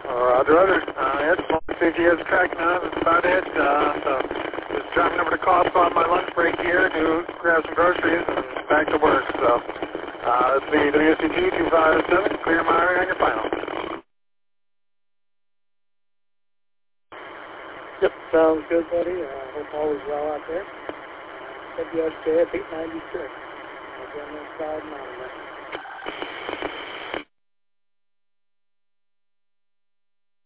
Roger, roger. Ed, see if he has a track now. That's about it. So just driving over to Costco on my lunch break here to grab some groceries and back to work. So it's the WSCT 257. Clear my on your final. Yep, sounds good, buddy. Hope all is well out there. WSJF 896. I'll go on that side and on that.